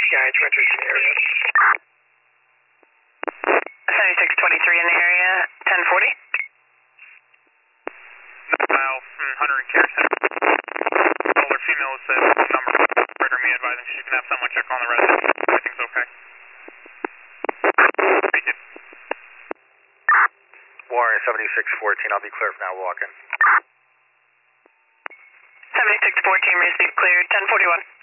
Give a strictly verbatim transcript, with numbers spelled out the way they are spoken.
guys renters in the area. seventy-six twenty-three in the area, ten forty. Mile from Hunter and Carson. Older female says number. Breaker me advising she can have someone check on the resident. Everything's okay. Thank you. Warren seventy-six fourteen, I'll be clear from now walking. seventy-six fourteen received cleared, ten forty-one.